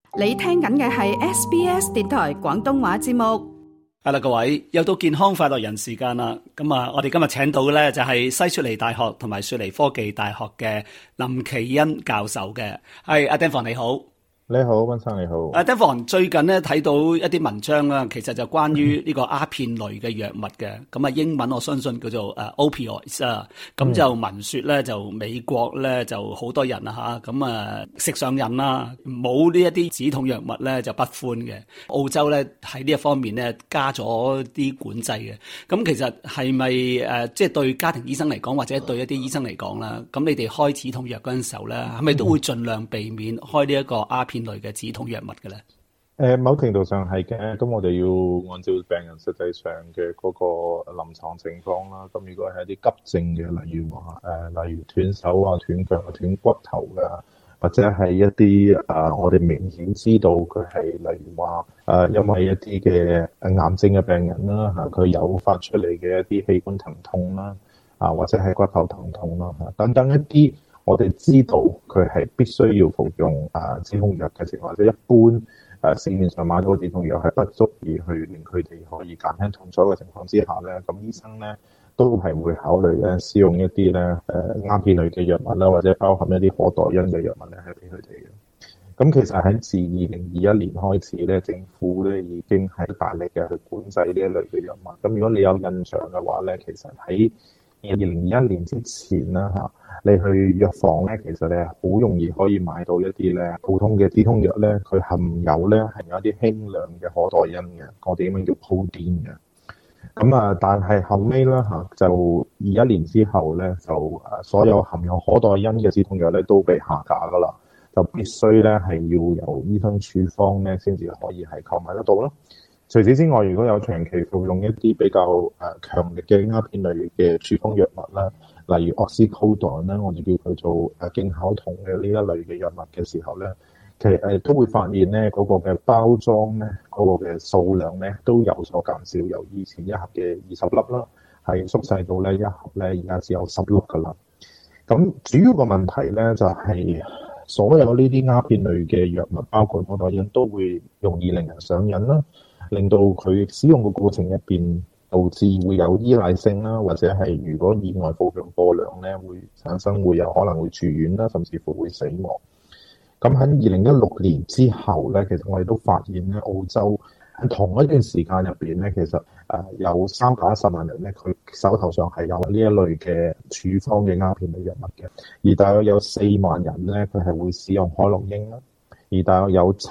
你聽緊嘅係 SBS 電台廣東話節目。 係啦，各位又到健康快樂人時間啦。咁啊，我哋今日請到嘅咧就係西雪梨大學同埋雪梨科技大學嘅林奇恩教授嘅。係阿 Danforn 你好。 你好，溫生你好。 Danforn 最近咧睇到一啲文章啦，其實就關於呢個鴉片類嘅藥物嘅。咁啊，英文我相信叫做opioids 啊。咁就聞說咧，就美國咧就好多人啊嚇，咁啊食上癮啦，冇呢一啲止痛藥物咧就不歡嘅。澳洲咧喺呢一方面咧加咗啲管制嘅。咁其實係咪即係對家庭醫生嚟講，或者對一啲醫生嚟講啦，咁你哋開止痛藥嗰陣時候咧，係咪都會盡量避免開呢一個鴉片類嘅止痛藥物嘅咧？ 某程度上係嘅，咁我哋要按照病人實際上嘅嗰個臨床情況啦。咁如果係一啲急症嘅，例如話例如斷手啊、斷腳啊、斷骨頭㗎，或者係一啲我哋明顯知道佢係例如話因為一啲嘅癌症嘅病人啦嚇，佢誘發出嚟嘅一啲器官疼痛啦或者係骨頭疼痛啦等等一啲。我哋知道佢係必須要服用止痛藥嘅情況，或者一般市面上買到嘅止痛藥係不足以去令佢哋可以減輕痛楚嘅情況之下咧，咁醫生咧都係會考慮咧使用一啲咧鴉片類嘅藥物啦，或者包含一啲可待因嘅藥物咧係俾佢哋嘅。咁其實喺自2021年開始咧，政府咧已經係大力嘅去管制呢一類嘅藥物。咁如果你有印象嘅話咧，其實喺2021年之前啦嚇，你去藥房咧，其實你係好容易可以買到一啲咧普通嘅止痛藥咧，佢含有咧係有一啲輕量嘅可待因嘅，我哋英文叫 codeine 嘅。咁但係後尾啦嚇，就21年之後咧，就所有含有可待因嘅止痛藥咧都被下架噶啦，就必須咧係要由醫生處方咧先至可以係購買得到咯。除此之外，如果有長期服用一啲比較強力嘅鴉片類嘅處方藥物啦，例如 oxycodone 啦，我哋叫佢做敬考酮嘅呢一類嘅藥物嘅時候咧，其實都會發現咧嗰個嘅包裝咧嗰個嘅數量咧都有所減少，由以前一盒嘅20粒啦，係縮細到咧一盒咧而家只有10粒噶啦。咁主要個問題咧就係所有呢啲鴉片類嘅藥物，包括可待因，都會容易令人上癮啦。令到佢使用嘅過程入邊，導致會有依賴性啦，或者係如果意外服用過量咧，會產生會有可能會住院啦，甚至乎會死亡。咁喺2016年之後咧，其實我哋都發現咧，澳洲喺同一段時間入邊咧，其實有310萬人咧，佢手頭上係有呢一類嘅處方嘅鴉片類藥物嘅，而大約有4萬人咧，佢係會使用海洛因啦。而大約有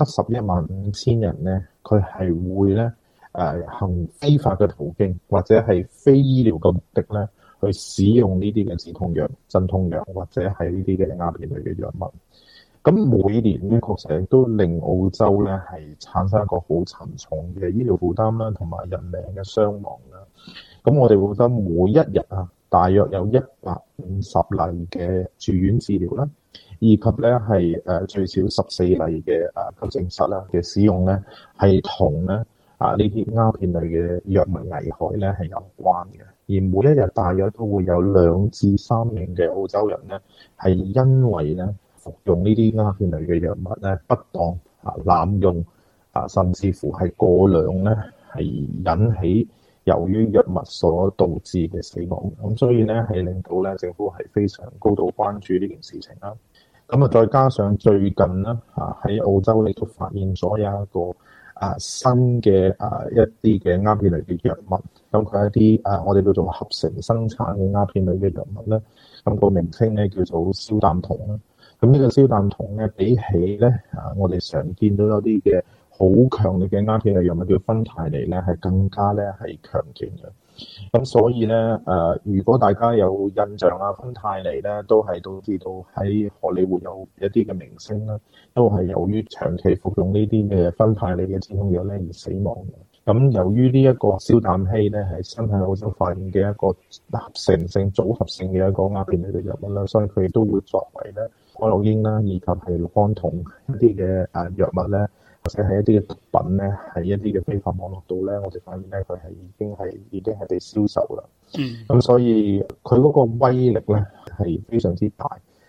715000人咧，佢係會咧行非法嘅途徑或者係非醫療嘅目的咧，去使用呢啲嘅止痛藥、鎮痛藥或者係呢啲嘅鴉片類嘅藥物。咁每年咧，確實都令澳洲咧係產生一個好沉重嘅醫療負擔啦，同埋人命嘅傷亡啦。咁我哋會覺得每一日大約有150例嘅住院治療啦。以及咧係最少14例嘅急症室啦嘅使用咧，係同咧呢啲鴉片類嘅藥物危害咧係有關嘅。而每一日大約都會有2至3名嘅澳洲人咧係因為咧服用呢啲鴉片類嘅藥物咧不當濫用甚至乎係過量咧係引起由於藥物所導致嘅死亡。咁所以咧係令到咧政府係非常高度關注呢件事情啦。咁再加上最近啦喺澳洲你都發現咗有一個新嘅一啲嘅鴉片類嘅藥物，咁佢係一啲我哋叫做合成生產嘅鴉片類嘅藥物咧，咁個名稱咧叫做硝氮酮啦。咁呢個硝氮酮咧比起咧我哋常見到有啲嘅好強力嘅鴉片類藥物叫芬太尼咧，係更加咧係強勁嘅。咁所以咧如果大家有印象啦，芬太尼咧都係都知道喺荷里活有一啲嘅明星啦，都係由於長期服用呢啲嘅芬太尼嘅止痛藥咧而死亡嘅。咁由於呢一個硝氮烯咧係新喺澳洲發現嘅一個合成性組合性嘅一個鴉片類嘅藥物啦，所以佢都會作為咧海洛因啦，以及係氯胺酮一啲嘅藥物咧，或者係一啲嘅毒品咧，係一啲嘅非法網絡度咧，我哋發現咧佢係已經係被銷售啦。咁所以佢嗰個威力咧係非常之大。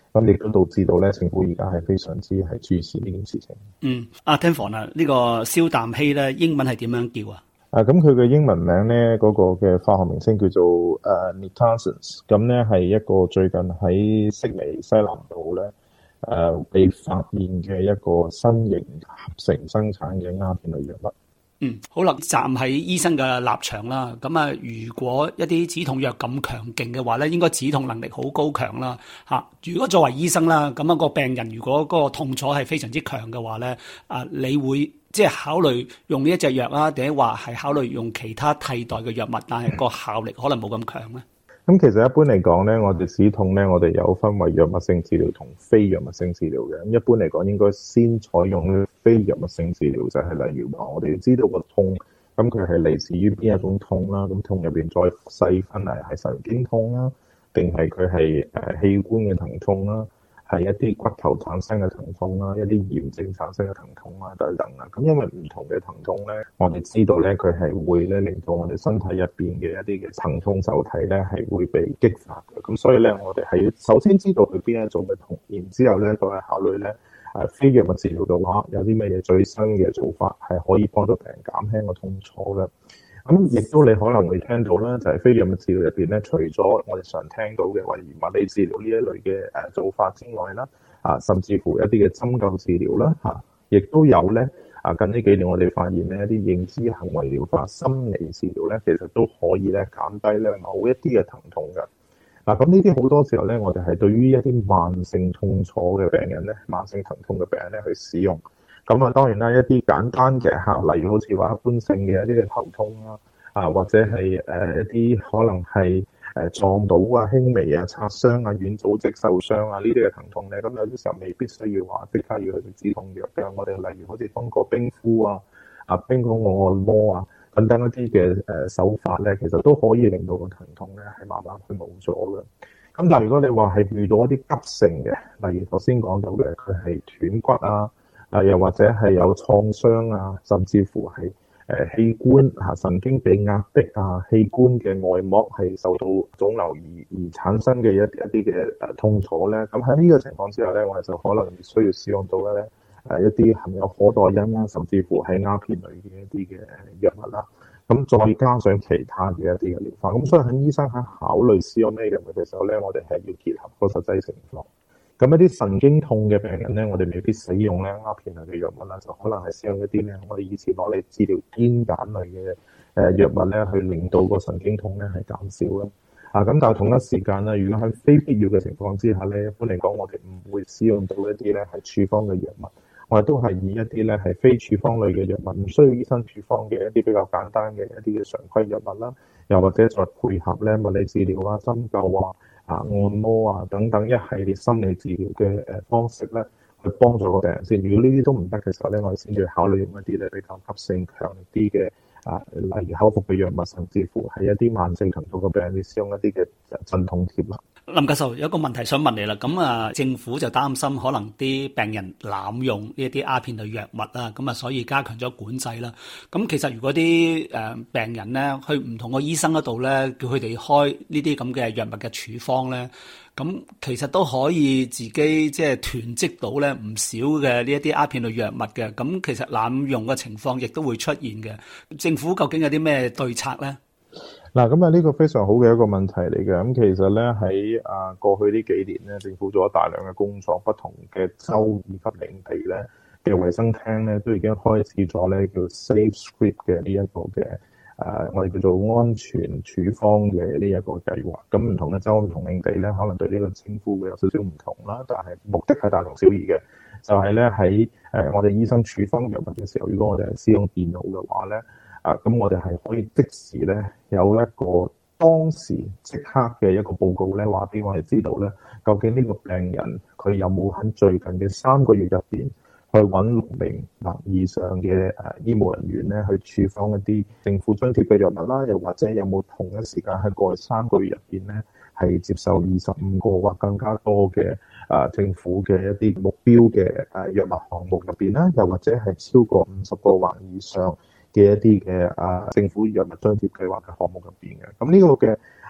咁亦都導致到咧，政府而家係非常之係注視呢件事情。 阿聽房啊，呢個蕭氮烯咧，英文係點樣叫啊？ 咁佢嘅英文名咧，嗰個嘅化學名稱叫做nitazenes。咁咧係一個最近喺悉尼西南島咧被發現嘅一個新型合成生產嘅鴉片類藥物。 好啦，站喺醫生嘅立場啦，咁啊，如果一啲止痛藥咁強勁嘅話咧，應該止痛能力好高強啦，嚇。如果作為醫生啦，咁個病人如果嗰個痛楚係非常之強嘅話咧，你會即係考慮用呢一隻藥啊，定係話係考慮用其他替代嘅藥物，但係個效力可能冇咁強咧？ 咁其實一般嚟講咧，我哋止痛咧，我哋有分為藥物性治療同非藥物性治療嘅。咁一般嚟講，應該先採用非藥物性治療，就係例如話，我哋知道個痛，咁佢係嚟自於邊一種痛啦。咁痛入邊再細分係神經痛啦，定係佢係器官嘅疼痛啦，係一啲骨頭產生嘅疼痛啦，一啲炎症產生嘅疼痛啦等等啦。咁因為唔同嘅疼痛咧，我哋知道咧，佢係會咧令到我哋身體入邊嘅一啲嘅疼痛受體咧係會被激發嘅。咁所以咧，我哋係首先知道佢邊一種嘅痛，然之後咧再係考慮咧非藥物治療嘅話，有啲咩嘢最新嘅做法係可以幫到病人減輕個痛楚嘅。咁亦都你可能會聽到啦，就係非藥物治療入邊咧，除咗我哋常聽到嘅例如物理治療呢一類嘅做法之外啦，甚至乎一啲嘅針灸治療啦，亦都有咧。近呢幾年我哋發現咧，一啲認知行為療法、心理治療咧，其實都可以咧減低咧某一啲嘅疼痛嘅。咁呢啲好多時候咧，我哋係對於一啲慢性痛楚嘅病人咧、慢性疼痛嘅病人咧去使用。咁當然啦，一啲簡單嘅例如好似話一般性嘅一啲嘅頭痛啦，或者係一啲可能係撞到輕微擦傷軟組織受傷呢啲嘅疼痛咧，咁有啲時候未必需要話即刻要去食止痛藥嘅。我哋例如好似通過冰敷冰敷按摩等等一啲嘅手法咧，其實都可以令到個疼痛咧係慢慢去冇咗嘅。咁但係如果你話係遇到一啲急性嘅，例如頭先講到嘅佢係斷骨又或者係有創傷甚至乎係器官神經被壓迫器官嘅外膜係受到腫瘤而產生嘅一啲嘅痛楚咧，咁喺呢個情況之下咧，我哋就可能需要使用到咧一啲含有可待因甚至乎係鴉片類嘅一啲嘅藥物啦。咁再加上其他嘅一啲嘅療法，咁所以喺醫生喺考慮使用咩藥物嘅時候咧，我哋係要結合個實際情況。咁一啲神經痛嘅病人咧，我哋未必使用咧鴉片類嘅藥物啦，就可能係使用一啲咧我哋以前攞嚟治療癲癇類嘅藥物咧，去令到個神經痛咧係減少啦。咁但係同一時間咧，如果喺非必要嘅情況之下咧，一般嚟講我哋唔會使用到一啲咧係處方嘅藥物，我哋都係以一啲咧係非處方類嘅藥物，唔需要醫生處方嘅一啲比較簡單嘅一啲嘅常規藥物啦，又或者再配合咧物理治療針灸按摩等等一系列心理治療嘅方式咧，去幫助個病人先。如果呢啲都唔得嘅時候咧，我哋先至考慮用一啲咧比較急性強力啲嘅例如口服嘅藥物，甚至乎係一啲慢性疼痛嘅病人，使用一啲嘅鎮痛貼啦。 林教授有一個問題想問你啦，咁政府就擔心可能啲病人濫用呢一啲鴉片類藥物啦，咁所以加強咗管制啦。咁其實如果啲病人咧去唔同個醫生嗰度咧，叫佢哋開呢啲咁嘅藥物嘅處方咧，咁其實都可以自己即係囤積到咧唔少嘅呢一啲鴉片類藥物嘅。咁其實濫用嘅情況亦都會出現嘅。政府究竟有啲咩對策咧？ 咁呢個非常好嘅一個問題嚟嘅。咁其實咧喺過去呢幾年咧，政府做咗大量嘅工作，不同嘅州以及領地咧嘅衛生廳咧都已經開始咗咧叫 Safe Script 嘅呢一個嘅我哋叫做安全處方嘅呢一個計劃。咁唔同嘅州唔同領地咧，可能對呢個稱呼會有少少唔同啦，但係目的係大同小異嘅，就係咧喺我哋醫生處方藥物嘅時候，如果我哋係使用電腦嘅話咧。咁我哋係可以即時咧有一個當時即刻嘅一個報告咧，話俾我哋知道咧，究竟呢個病人佢有冇喺最近嘅3個月入邊去揾6名以上嘅醫務人員咧去處方一啲政府津貼嘅藥物啦，又或者有冇同一時間喺過去3個月入邊咧係接受25個或更加多嘅政府嘅一啲目標嘅藥物項目入邊啦，又或者係超過50個或以上嘅一啲嘅政府藥物津貼計劃嘅項目入邊嘅。咁呢個嘅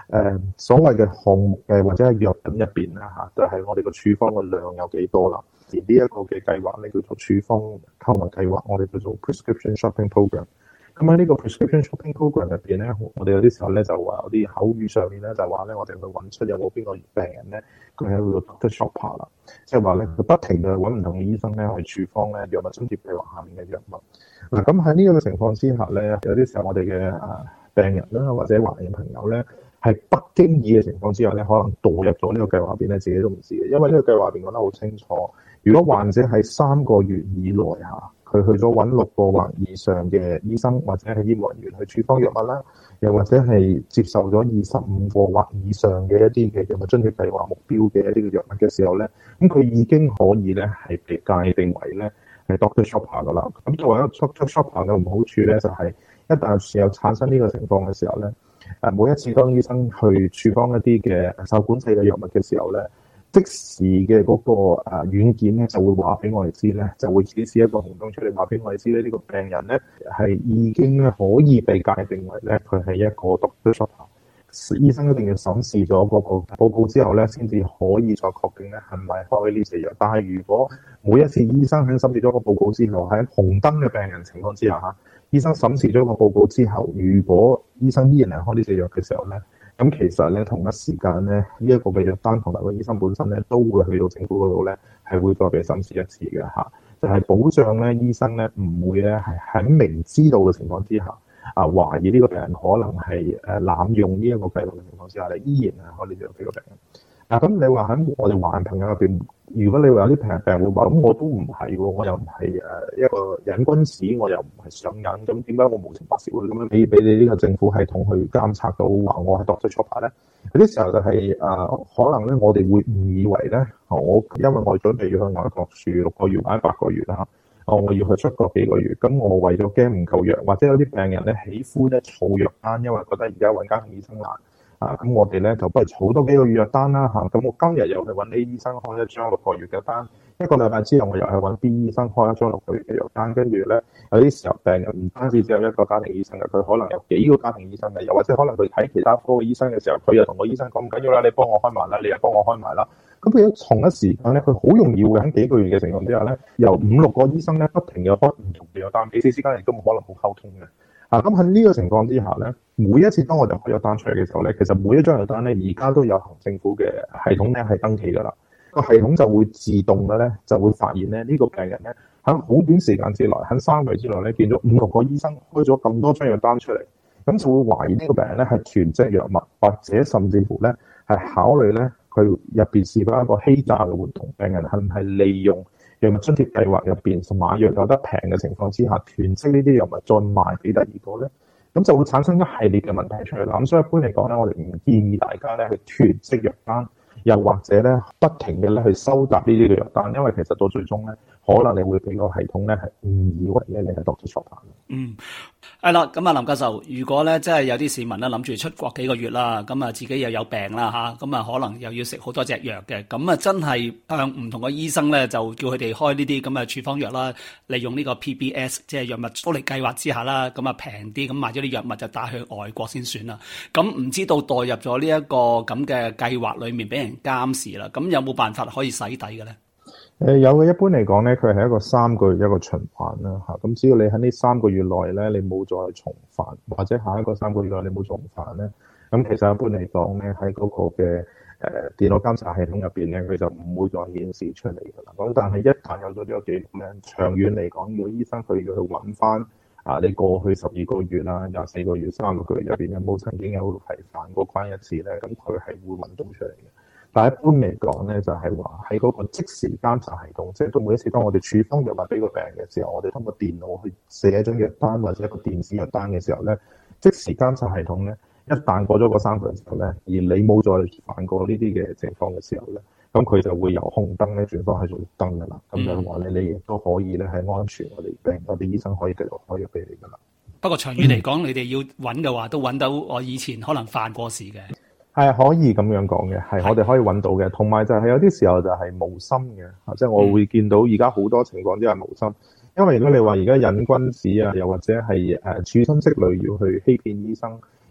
所謂嘅項目或者係藥品入邊啦就係我哋個處方嘅量有幾多啦。而呢一個嘅計劃咧叫做處方購物計劃，我哋叫做 prescription shopping program。咁喺呢個 prescription shopping program 入邊咧，我哋有啲時候咧就話有啲口語上面咧就話咧，我哋去揾出有冇邊個病人咧，佢係一個 doctor shopper 啦，即係話咧佢不停嘅揾唔同嘅醫生咧去處方咧藥物津貼計劃下面嘅藥物。嗱，咁喺呢個嘅情況之下咧，有啲時候我哋嘅病人啦或者華人朋友咧係不經意嘅情況之下咧，可能墮入咗呢個計劃入邊咧，自己都唔知嘅，因為呢個計劃入邊講得好清楚，如果患者喺3個月以內佢去咗揾6個或以上嘅醫生或者係醫務人員去處方藥物啦，又或者係接受咗25個或以上嘅一啲嘅藥物津貼計劃目標嘅一啲嘅藥物嘅時候咧，咁佢已經可以咧係被界定為咧係 doctor shopper 噶啦。咁作為一個 doctor shopper 嘅唔好處咧，就係一旦有產生呢個情況嘅時候咧，每一次當醫生去處方一啲嘅受管制嘅藥物嘅時候咧，即時嘅嗰個軟件咧就會話俾我哋知咧，就會顯示一個紅燈出嚟話俾我哋知咧，呢個病人咧係已經可以被界定為咧佢係一個 doctor shopper。醫生一定要審視咗嗰個報告之後咧，先至可以再確定咧係咪開呢隻藥。但係如果每一次醫生喺審視咗個報告之後，喺紅燈嘅病人情況之下醫生審視咗個報告之後，如果醫生依然係開呢隻藥嘅時候咧，咁其實咧同一時間咧，呢一個嘅藥單同埋個醫生本身咧都會去到政府嗰度咧，係會再被審視一次嘅就係保障咧醫生咧唔會咧係喺明知道嘅情況之下懷疑呢個病人可能係濫用呢一個計劃嘅情況之下咧，依然係開呢隻藥俾個病人。咁你話喺我哋華人朋友入邊，如果你話有啲病人會話，咁我都唔係喎，我又唔係一個癮君子，我又唔係上癮，咁點解我無情白事會咁樣俾你呢個政府系統去監察到話我係 doctor shopper 咧？有啲時候就係可能咧，我哋會誤以為咧，因為我準備要去外國住6個月或者8個月啦，我要去出國幾個月，咁我為咗驚唔夠藥，或者有啲病人咧喜歡咧儲藥單，因為覺得而家揾家庭醫生難。咁我哋咧就不如儲多幾個月藥單啦咁我今日又去揾 A 醫生開一張6個月嘅單，一個禮拜之後我又去揾 B 醫生開一張6個月嘅藥單，跟住咧有啲時候病人唔單止只有一個家庭醫生嘅，佢可能有幾個家庭醫生嘅，又或者可能佢睇其他科嘅醫生嘅時候，佢又同個醫生講唔緊要啦，你幫我開埋啦，你又幫我開埋啦。咁佢同一時間咧，佢好容易會喺幾個月嘅情況之下咧，由5、6個醫生咧不停嘅開唔同嘅藥單，彼此之間亦都冇可能好溝通嘅。咁喺呢個情況之下咧，每一次當我哋開藥單出嚟嘅時候咧，其實每一張藥單咧而家都有行政府嘅系統咧係登記㗎啦。個系統就會自動嘅咧就會發現咧呢個病人咧喺好短時間之內，喺3個月之內咧見咗5、6個醫生開咗咁多張藥單出嚟，咁就會懷疑呢個病人咧係囤積藥物，或者甚至乎咧係考慮咧佢入邊是否一個欺詐嘅活動，病人係唔係利用藥物津貼計劃入邊買藥有得平嘅情況之下，囤積呢啲藥物再賣俾第二個咧，咁就會產生一系列嘅問題出嚟啦。咁所以一般嚟講咧，我哋唔建議大家咧去囤積藥單，又或者咧不停嘅咧去收集呢啲嘅藥單，因為其實到最終咧，可能你會俾個系統咧係誤以為咧你係doctor shopper。 係啦，咁林教授，如果咧真係有啲市民咧諗住出國幾個月啦，咁自己又有病啦咁可能又要食好多隻藥嘅，咁真係向唔同嘅醫生咧就叫佢哋開呢啲咁嘅處方藥啦，利用呢個 PBS 即係藥物福利計劃之下啦，咁平啲咁買咗啲藥物就帶去外國先算啦。咁唔知道墮入咗呢一個咁嘅計劃裏面俾人監視啦，咁有冇辦法可以洗底嘅咧？ 有嘅，一般嚟講咧，佢係一個3個月一個循環啦咁只要你喺呢3個月內咧，你冇再重犯，或者下一個3個月內你冇重犯咧，咁其實一般嚟講咧，喺嗰個嘅電腦監察系統入邊咧，佢就唔會再顯示出嚟㗎啦。咁但係一旦有咗呢個記錄咧，長遠嚟講，如果醫生佢要去揾翻你過去12個月啦、24個月、36個月入邊有冇曾經有係犯過關一次咧，咁佢係會揾到出嚟嘅。但係一般嚟講咧，就係話喺嗰個即時監察系統，即係都每一次當我哋處方藥物俾個病人嘅時候，我哋通過電腦去寫一張藥單或者一個電子藥單嘅時候咧，即時監察系統咧，一旦過咗嗰3個月之後咧，而你冇再犯過呢啲嘅情況嘅時候咧，咁佢就會由紅燈咧轉翻去做綠燈㗎啦。咁就話你亦都可以咧係安全，我哋醫生可以繼續開藥俾你㗎啦。 不過長遠嚟講，你哋要揾嘅話，都揾到我以前可能犯過事嘅。 係可以咁樣講嘅，係我哋可以揾到嘅。同埋就係有啲時候就係無心嘅，即係我會見到而家好多情況都係無心。因為如果你話而家癮君子啊，又或者係處心積慮要去欺騙醫生，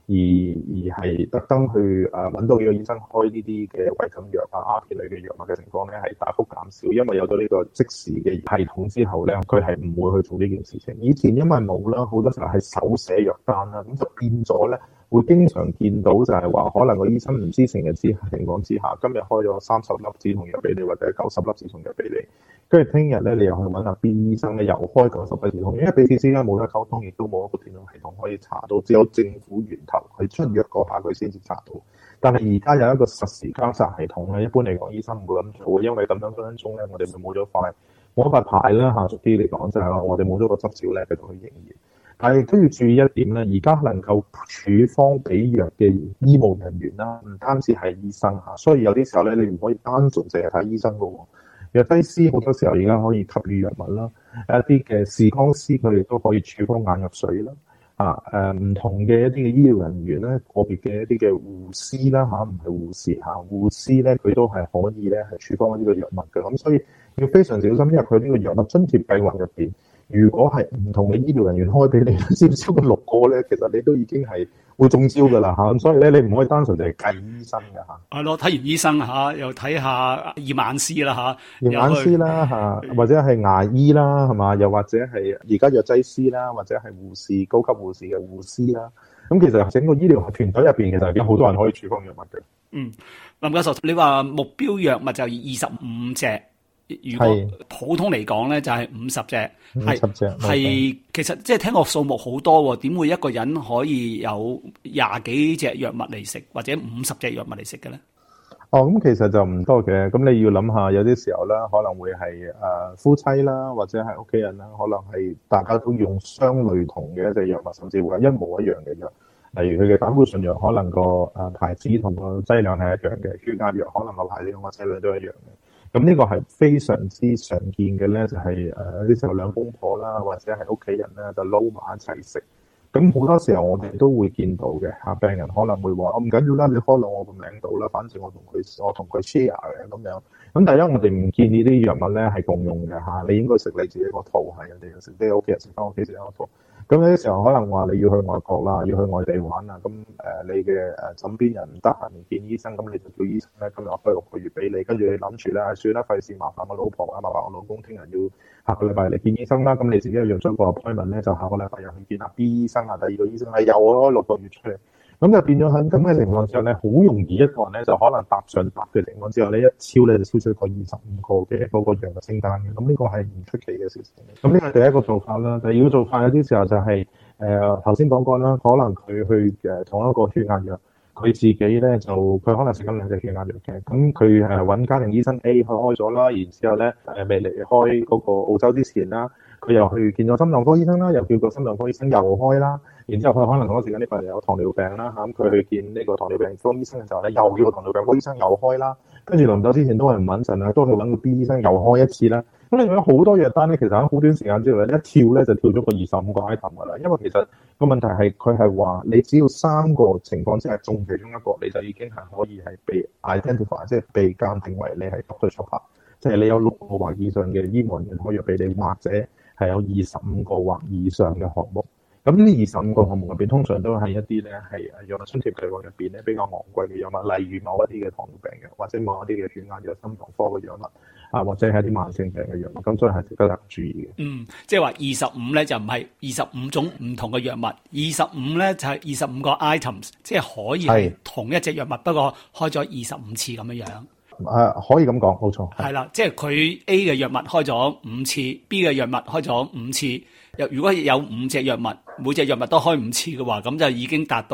係特登去揾到幾個醫生開呢啲嘅違禁藥鴉片類嘅藥物嘅情況咧，係大幅減少，因為有咗呢個即時嘅系統之後咧，佢係唔會去做呢件事情。以前因為冇啦，好多時候係手寫藥單啦，咁就變咗咧，會經常見到就係話，可能個醫生唔知情嘅情況之下，今日開咗30粒止痛藥俾你，或者90粒止痛藥俾你，跟住聽日咧你又去揾下 B 醫生咧，又開90粒止痛藥，因為彼此之間冇得溝通，亦都冇一個電腦系統可以查到，只有政府源頭佢出藥嗰下佢先至查到。但係而家有一個實時監察系統咧，一般嚟講醫生唔會咁做，因為咁樣分分鐘咧，我哋咪冇咗塊牌啦，下俗啲嚟講就係話我哋冇咗個執照咧，繼續去營業。但係都要注意一點咧，而家能夠處方俾藥嘅醫務人員啦，唔單止係醫生嚇，所以有啲時候咧，你唔可以單純淨係睇醫生噶喎。藥劑師好多時候而家可以給予藥物啦，一啲嘅視光師佢哋都可以處方眼藥水啦。唔同嘅一啲嘅醫療人員咧，個別嘅一啲嘅護師啦唔係護士護師咧佢都係可以咧係處方呢個藥物嘅，咁所以要非常小心，因為佢呢個藥物津貼計劃入邊，如果係唔同嘅醫療人員開俾你，超過6個咧，其實你都已經係會中招㗎啦嚇，咁所以咧你唔可以單純就係計醫生㗎嚇。 係咯，睇完醫生嚇，又睇下驗眼師啦嚇， 驗眼師啦嚇，或者係牙醫啦係嘛，又或者係而家藥劑師啦，或者係護士、高級護士嘅護師啦。咁其實整個醫療團隊入邊，其實有好多人可以處方藥物嘅。 林教授，你話目標藥物就25隻。如果普通嚟講咧，就係50隻，係其實即係聽個數目好多喎，點會一個人可以有20幾隻藥物嚟食，或者50隻藥物嚟食嘅咧？ 咁其實就唔多嘅，咁你要諗下，有啲時候咧可能會係夫妻啦，或者係屋企人啦，可能係大家都用相類同嘅一隻藥物，甚至乎係一模一樣嘅藥。例如佢嘅膽固醇藥，可能個牌子同個劑量係一樣嘅；血壓藥可能個牌子同個劑量都一樣嘅。咁呢個係非常之常見嘅咧，就係啲時候兩公婆啦，或者係屋企人咧，就撈埋一齊食。咁好多時候我哋都會見到嘅嚇，病人可能會話：我唔緊要啦，你開落我個名度啦，反正我同佢 share 嘅咁樣。咁第一，我哋唔建議啲藥物咧係共用嘅嚇，你應該食你自己個套，係人哋食啲屋企人食翻屋企自己個套。咁有啲時候可能話你要去外國啦，要去外地玩啊，咁你嘅枕邊人唔得閒見醫生，咁你就叫醫生咧，今日我開6個月俾你，跟住你諗住咧，算啦，費事麻煩我老婆啊，麻煩我老公，聽日要下個禮拜嚟見醫生啦，咁你自己約咗個 appointment咧，就下個禮拜又去見下 B 醫生啊，第2個醫生係又開6個月出嚟。咁就變咗喺咁嘅情況之下咧，好容易一個人咧就可能搭上搭嘅情況之後咧，一超咧就超出個25個嘅嗰個藥物清單嘅。咁呢個係唔出奇嘅事情。咁呢個係第一個做法啦。第二個做法有啲時候就係頭先講過啦，可能佢去同一個血壓藥，佢自己咧就佢可能食緊2隻血壓藥嘅。咁佢揾家庭醫生 A 開咗啦，然之後咧未離開嗰個澳洲之前啦，佢又去見咗心臟科醫生啦，又叫個心臟科醫生又開啦。然之後佢可能嗰時間呢個人有糖尿病啦嚇，咁佢去見呢個糖尿病科醫生嘅時候咧，又叫個糖尿病科醫生又開啦，跟住臨走之前都係唔穩陣啊，都去揾個 B 醫生又開一次啦。咁你有好多藥單咧，其實喺好短時間之內一跳咧就跳咗個25個 item 㗎啦。因為其實個問題係佢係話你只要3個情況之下中其中一個，你就已經係可以係被 identify， 即係被鑑定為你係吸咗出牌，即係你有6個或以上嘅醫務人員開藥俾你，或者係有25個或以上嘅項目。咁呢25個項目入邊，通常都係一啲咧係藥物津貼計劃入邊咧比較昂貴嘅藥物，例如某一啲嘅糖尿病嘅，或者某一啲嘅血壓藥、心臟科嘅藥物或者係一啲慢性病嘅藥物，咁所以係值得注意嘅。 即係話25咧就唔係25種唔同嘅藥物，25咧就係25個 items， 即係可以係同一隻藥物，不過開咗25次咁樣樣。 可以咁講，冇錯。 係啦，即係佢 A 嘅藥物開咗5次，B 嘅藥物開咗5次。如果有5隻藥物，每隻藥物都開5次嘅話，咁就已經達到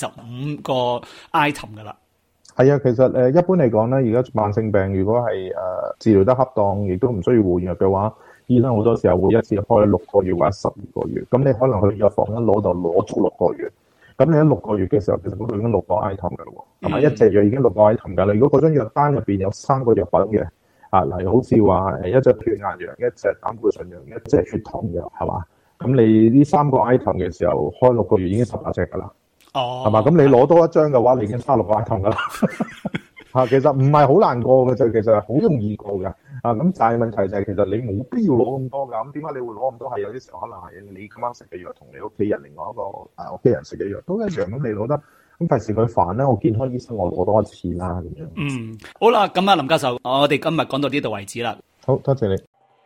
25個 item 噶啦。 係啊，其實一般嚟講咧，而家慢性病如果係治療得恰當，亦都唔需要換藥嘅話，醫生好多時候會一次開6個月或者12個月。咁你可能去藥房一攞就攞足6個月。咁你喺6個月嘅時候，其實嗰度已經6個 item 㗎咯喎，係咪？一隻藥已經6個 item 㗎啦。如果嗰張藥單入邊有3個藥品嘅，例如好似話一隻血壓藥、一隻膽固醇藥、一隻血糖藥，係嘛？咁你呢3個 item 嘅時候開6個月已經18隻㗎啦，係嘛？咁你攞多一張嘅話，你已經36個 item 㗎啦。其實唔係好難過嘅，就其實係好容易過嘅。 咁但係問題就係其實你冇必要攞咁多㗎。咁點解你會攞咁多？係有啲時候可能係你今晚食嘅藥同你屋企人另外一個屋企人食嘅藥都一樣，咁你攞得咁費事佢煩咧。我健康醫生我攞多一次啦咁樣。 好啦，咁啊林教授，我哋今日講到呢度為止啦。 好多謝你。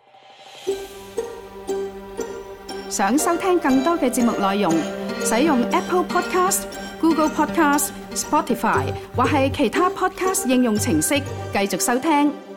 想收聽更多嘅節目內容，使用 Apple Podcast、Google Podcast、Spotify 或係其他 Podcast 應用程式繼續收聽。